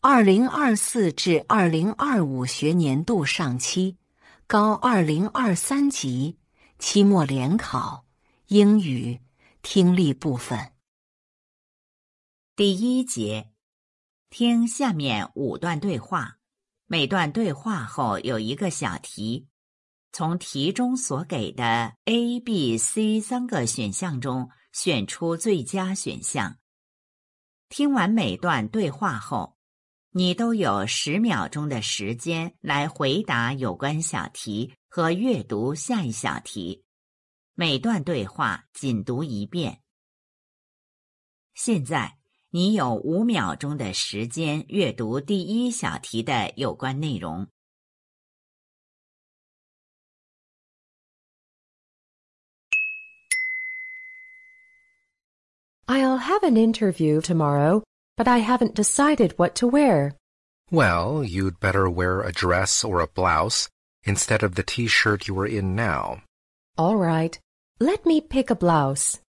2024至2025学年度上期，高2023级，期末联考，英语，听力部分。 第一节，听下面5段对话，每段对话后有一个小题，从题中所给的 A、B、C 3个选项中选出最佳选项。听完每段对话后，你都有10秒钟的时间来回答有关小题和阅读下一小题。每段对话仅读一遍。现在你有5秒钟的时间阅读第一小题的有关内容。 I'll have an interview tomorrow, but I haven't decided what to wear. Well, you'd better wear a dress or a blouse instead of the t-shirt you are in now. All right, let me pick a blouse.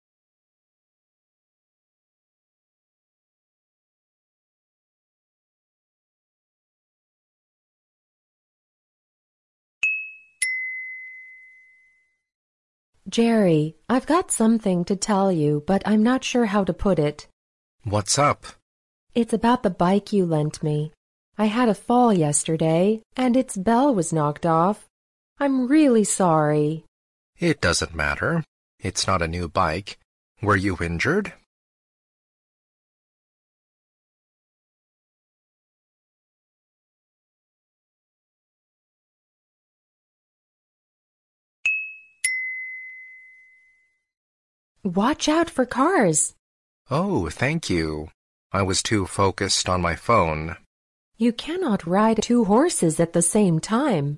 Jerry, I've got something to tell you, but I'm not sure how to put it. What's up? It's about the bike you lent me. I had a fall yesterday, and its bell was knocked off. I'm really sorry. It doesn't matter. It's not a new bike. Were you injured? Watch out for cars. Oh, thank you. I was too focused on my phone. You cannot ride 2 horses at the same time.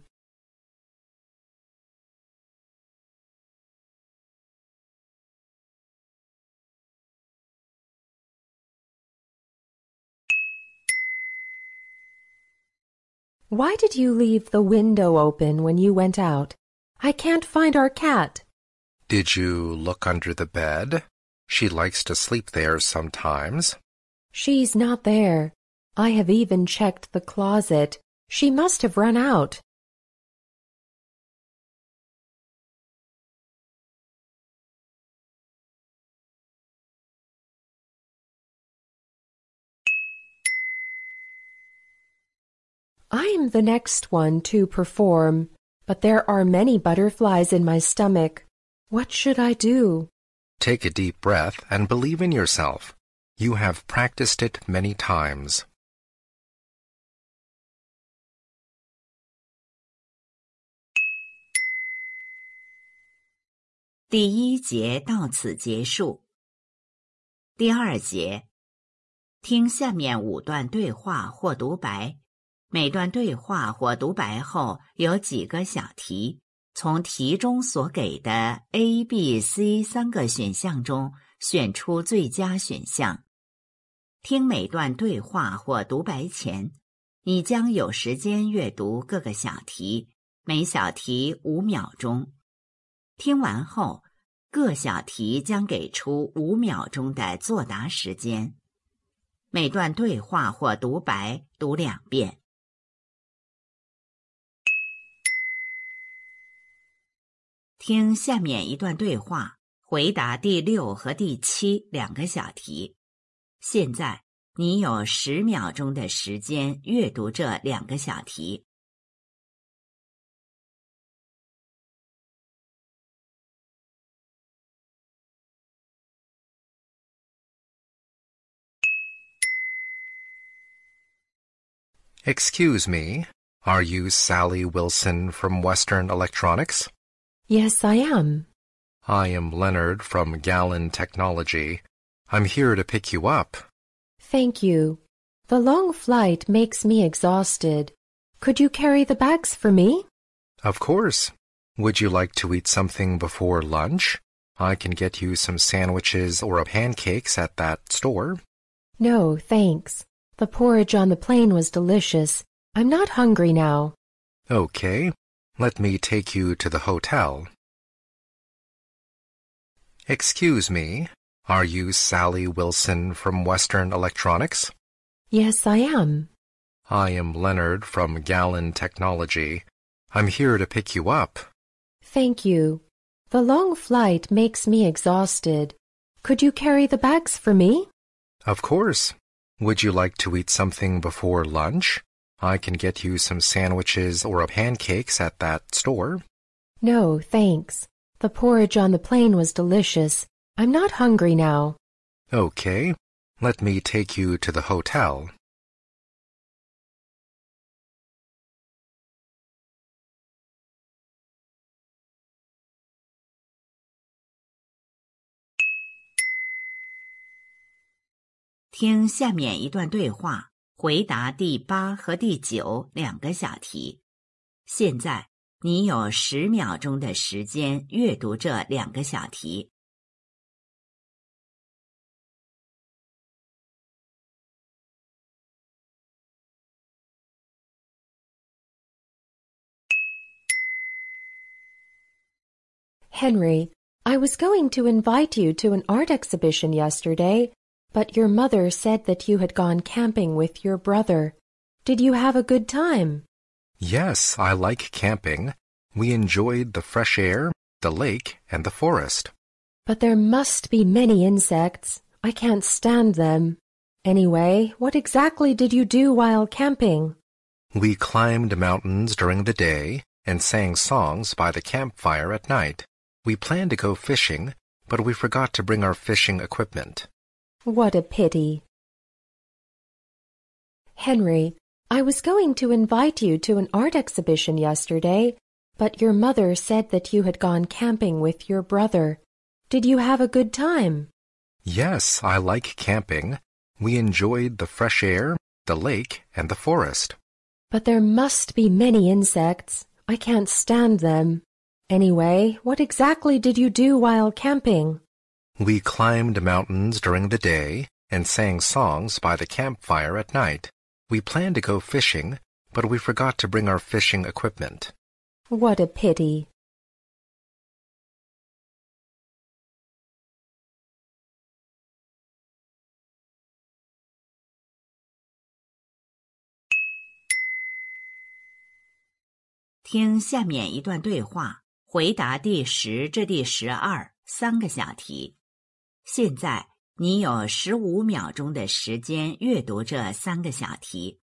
Why did you leave the window open when you went out? I can't find our cat. Did you look under the bed? She likes to sleep there sometimes. She's not there. I have even checked the closet. She must have run out. I am the next one to perform, but there are many butterflies in my stomach. What should I do? Take a deep breath and believe in yourself. You have practiced it many times. 第一节到此结束。第2节，听下面5段对话或独白，每段对话或独白后有几个小题，从题中所给的 A、B、C 3个选项中选出最佳选项。听每段对话或独白前，你将有时间阅读各个小题，每小题5秒钟。听完后，各小题将给出5秒钟的作答时间。每段对话或独白读2遍。听下面一段对话，回答第6和第72个小题。现在你有10秒钟的时间阅读这2个小题。 Excuse me, are you Sally Wilson from Western Electronics? Yes, I am. I am Leonard from Gallon Technology. I'm here to pick you up. Thank you. The long flight makes me exhausted. Could you carry the bags for me? Of course. Would you like to eat something before lunch? I can get you some sandwiches or pancakes at that store. No, thanks. The porridge on the plane was delicious. I'm not hungry now. Okay. Let me take you to the hotel. Excuse me, are you Sally Wilson from Western Electronics? Yes, I am. I am Leonard from Gallon Technology. I'm here to pick you up. Thank you. The long flight makes me exhausted. Could you carry the bags for me? Of course. Would you like to eat something before lunch? I can get you some sandwiches or pancakes at that store. No, thanks. The porridge on the plane was delicious. I'm not hungry now. Okay. Let me take you to the hotel. 听下面一段对话，回答第8和第9两个小题。现在你有10秒钟的时间阅读这2个小题。 Henry, I was going to invite you to an art exhibition yesterday, but your mother said that you had gone camping with your brother. Did you have a good time? Yes, I like camping. We enjoyed the fresh air, the lake, and the forest. But there must be many insects. I can't stand them. Anyway, what exactly did you do while camping? We climbed mountains during the day and sang songs by the campfire at night. We planned to go fishing, but we forgot to bring our fishing equipment. What a pity. Henry, I was going to invite you to an art exhibition yesterday, but your mother said that you had gone camping with your brother. Did you have a good time? Yes, I like camping. We enjoyed the fresh air, the lake, and the forest. But there must be many insects. I can't stand them. Anyway, what exactly did you do while camping? We climbed mountains during the day and sang songs by the campfire at night. We planned to go fishing, but we forgot to bring our fishing equipment. What a pity. 《听下面一段对话，回答第10至第12 3个小题。现在你有15秒钟的时间阅读这3个小题。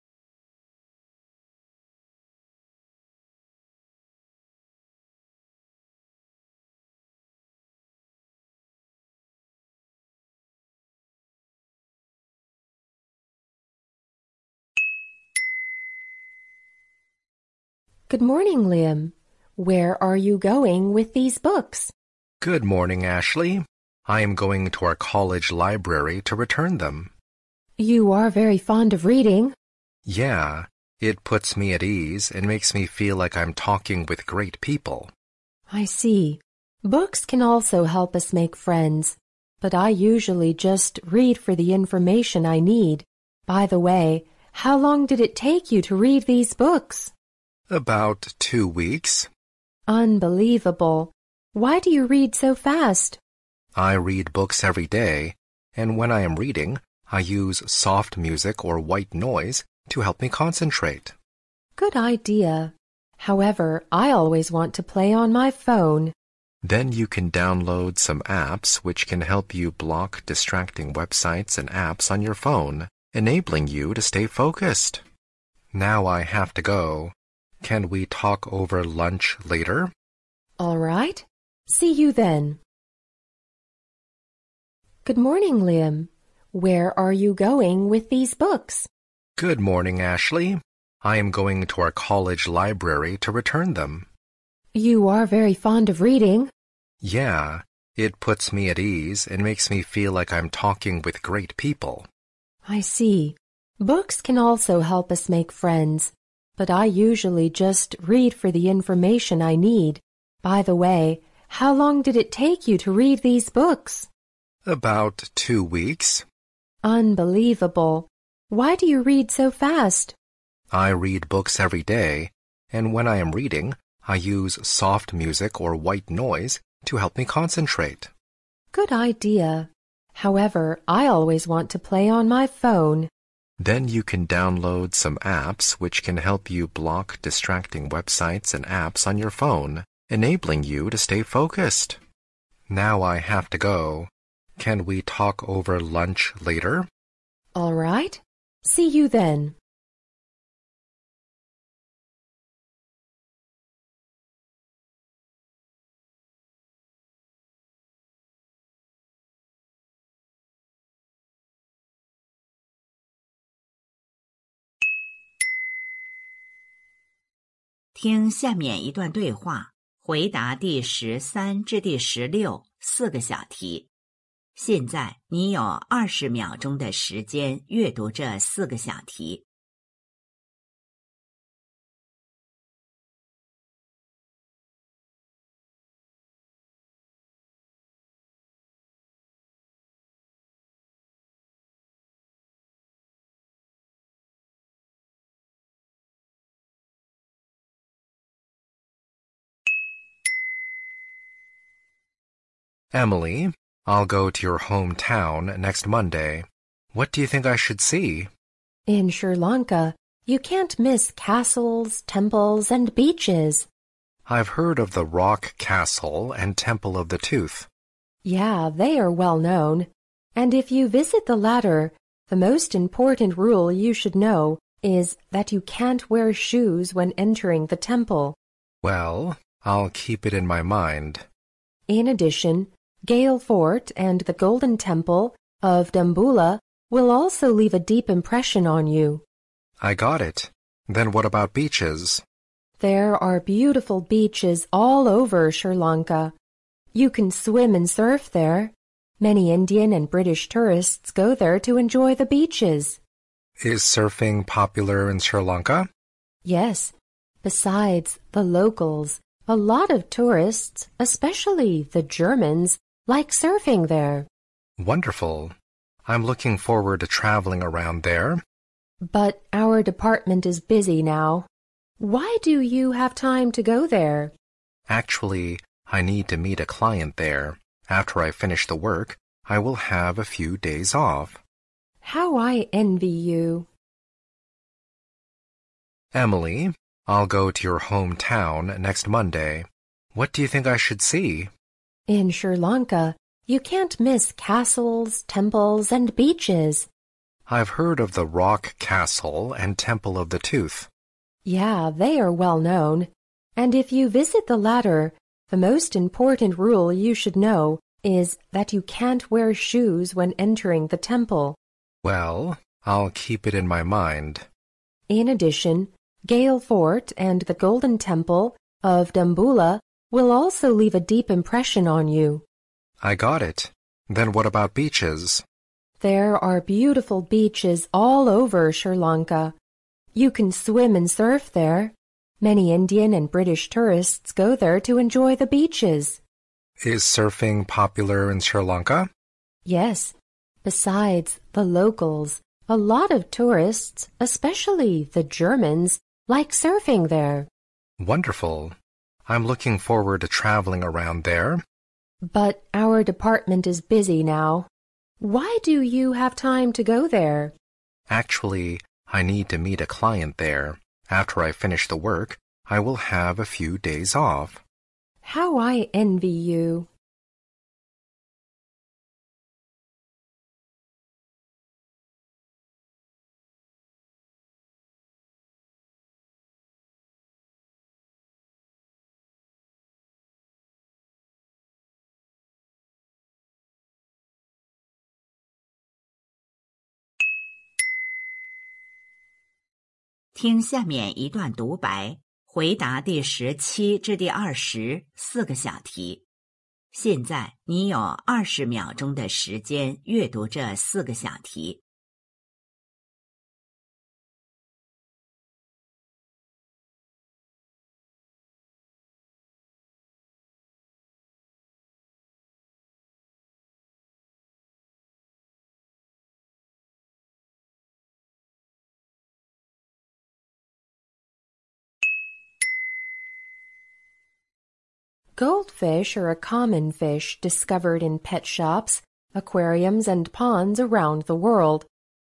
Good morning, Liam. Where are you going with these books? Good morning, Ashley. I am going to our college library to return them. You are very fond of reading. Yeah, it puts me at ease and makes me feel like I'm talking with great people. I see. Books can also help us make friends, but I usually just read for the information I need. By the way, how long did it take you to read these books? About 2 weeks. Unbelievable. Why do you read so fast? I read books every day, and when I am reading, I use soft music or white noise to help me concentrate. Good idea. However, I always want to play on my phone. Then you can download some apps which can help you block distracting websites and apps on your phone, enabling you to stay focused. Now I have to go. Can we talk over lunch later? All right. See you then. Good morning, Liam. Where are you going with these books? Good morning, Ashley. I am going to our college library to return them. You are very fond of reading. Yeah, it puts me at ease and makes me feel like I'm talking with great people. I see. Books can also help us make friends, but I usually just read for the information I need. By the way, how long did it take you to read these books? About 2 weeks. Unbelievable. Why do you read so fast? I read books every day, and when I am reading, I use soft music or white noise to help me concentrate. Good idea. However, I always want to play on my phone. Then you can download some apps which can help you block distracting websites and apps on your phone, enabling you to stay focused. Now I have to go. Can we talk over lunch later? All right. See you then. 听下面一段对话，回答第13至第16四个小题。现在你有20秒钟的时间阅读这4个小题。 Emily, I'll go to your hometown next Monday. What do you think I should see? In Sri Lanka, you can't miss castles, temples, and beaches. I've heard of the Rock Castle and Temple of the Tooth. Yeah, they are well known. And if you visit the latter, the most important rule you should know is that you can't wear shoes when entering the temple. Well, I'll keep it in my mind. In addition, Gale Fort and the Golden Temple of Dambulla will also leave a deep impression on you. I got it. Then what about beaches? There are beautiful beaches all over Sri Lanka. You can swim and surf there. Many Indian and British tourists go there to enjoy the beaches. Is surfing popular in Sri Lanka? Yes. Besides the locals, a lot of tourists, especially the Germans, like surfing there. Wonderful. I'm looking forward to traveling around there. But our department is busy now. Why do you have time to go there? Actually, I need to meet a client there. After I finish the work, I will have a few days off. How I envy you. Emily, I'll go to your hometown next Monday. What do you think I should see? In Sri Lanka, you can't miss castles, temples, and beaches. I've heard of the Rock Castle and Temple of the Tooth. Yeah, they are well known. And if you visit the latter, the most important rule you should know is that you can't wear shoes when entering the temple. Well, I'll keep it in my mind. In addition, Gale Fort and the Golden Temple of Dambulla will also leave a deep impression on you. I got it. Then what about beaches? There are beautiful beaches all over Sri Lanka. You can swim and surf there. Many Indian and British tourists go there to enjoy the beaches. Is surfing popular in Sri Lanka? Yes. Besides the locals, a lot of tourists, especially the Germans, like surfing there. Wonderful. I'm looking forward to traveling around there. But our department is busy now. Why do you have time to go there? Actually, I need to meet a client there. After I finish the work, I will have a few days off. How I envy you. 听下面一段独白，回答第17至第20四个小题。现在你有20秒钟的时间阅读这4个小题。 Goldfish are a common fish discovered in pet shops, aquariums, and ponds around the world.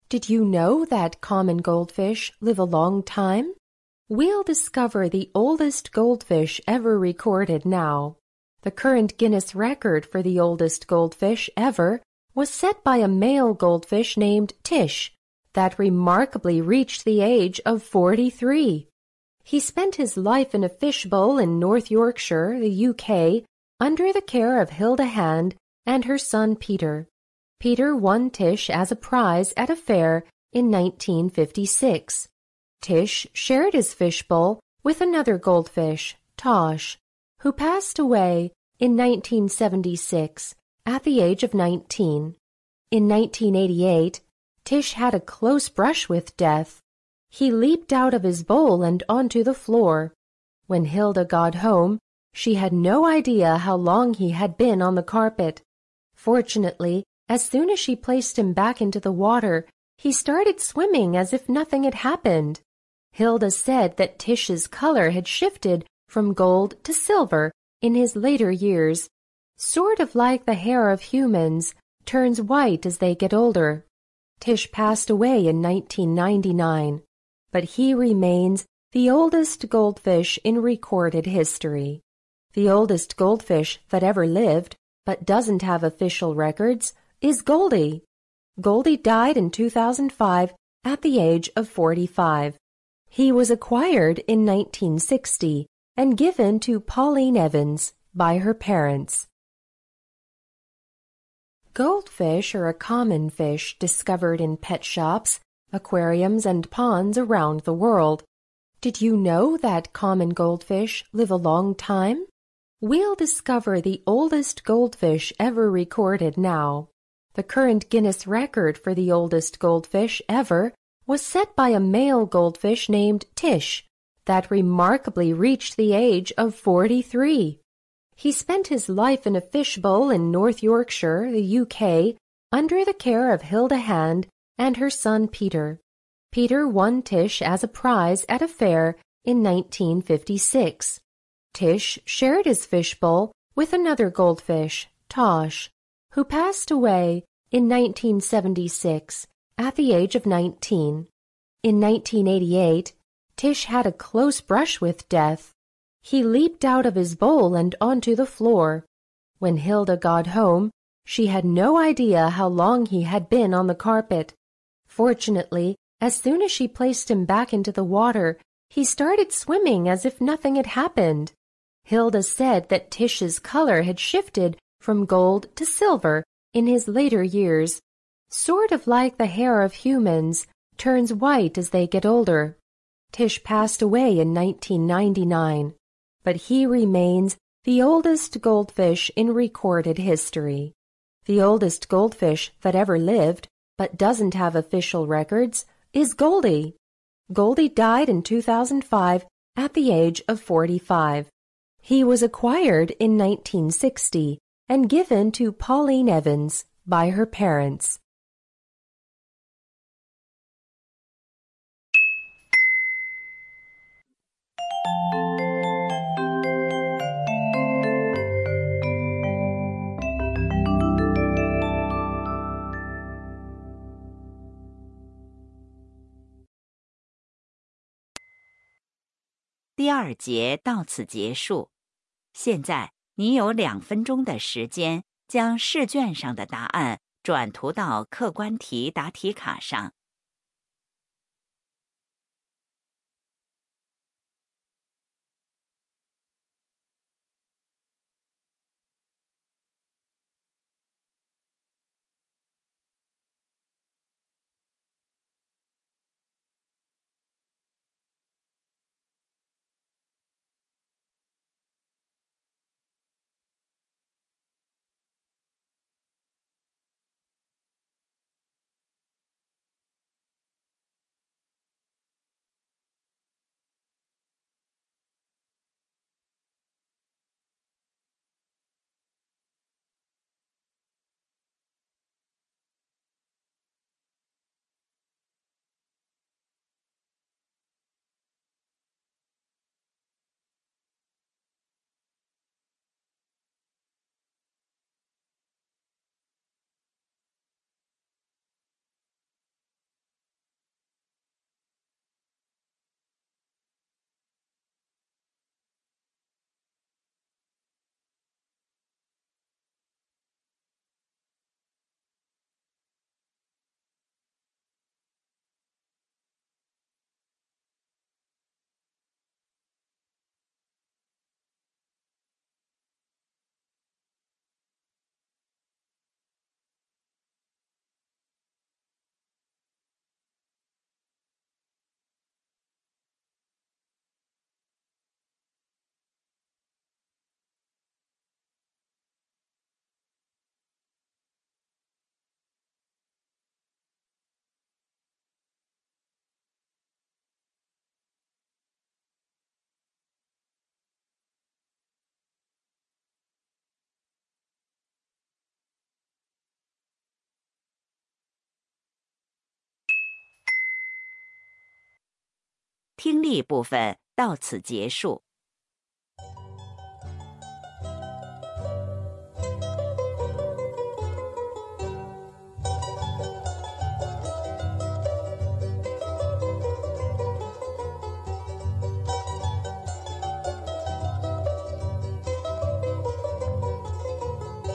Did you know that common goldfish live a long time? We'll discover the oldest goldfish ever recorded now. The current Guinness record for the oldest goldfish ever was set by a male goldfish named Tish that remarkably reached the age of 43. He spent his life in a fishbowl in North Yorkshire, the UK, under the care of Hilda Hand and her son Peter. Peter won Tish as a prize at a fair in 1956. Tish shared his fishbowl with another goldfish, Tosh, who passed away in 1976 at the age of 19. In 1988, Tish had a close brush with death. He leaped out of his bowl and onto the floor. When Hilda got home, she had no idea how long he had been on the carpet. Fortunately, as soon as she placed him back into the water, he started swimming as if nothing had happened. Hilda said that Tish's color had shifted from gold to silver in his later years, sort of like the hair of humans turns white as they get older. Tish passed away in 1999, but he remains the oldest goldfish in recorded history. The oldest goldfish that ever lived, but doesn't have official records, is Goldie. Goldie died in 2005 at the age of 45. He was acquired in 1960 and given to Pauline Evans by her parents. Goldfish are a common fish discovered in pet shops, aquariums, and ponds around the world. Did you know that common goldfish live a long time? We'll discover the oldest goldfish ever recorded now. The current Guinness record for the oldest goldfish ever was set by a male goldfish named Tish that remarkably reached the age of 43. He spent his life in a fishbowl in North Yorkshire, the UK, under the care of Hilda Hand and her son Peter. Peter won Tish as a prize at a fair in 1956. Tish shared his fishbowl with another goldfish, Tosh, who passed away in 1976 at the age of 19. In 1988, Tish had a close brush with death. He leaped out of his bowl and onto the floor. When Hilda got home, she had no idea how long he had been on the carpet. Fortunately, as soon as she placed him back into the water, he started swimming as if nothing had happened. Hilda said that Tish's color had shifted from gold to silver in his later years, sort of like the hair of humans turns white as they get older. Tish passed away in 1999, but he remains the oldest goldfish in recorded history. The oldest goldfish that ever lived, but doesn't have official records, is Goldie. Goldie died in 2005 at the age of 45. He was acquired in 1960 and given to Pauline Evans by her parents. 第二节到此结束。现在你有2分钟的时间，将试卷上的答案转涂到客观题答题卡上。 听力部分到此结束。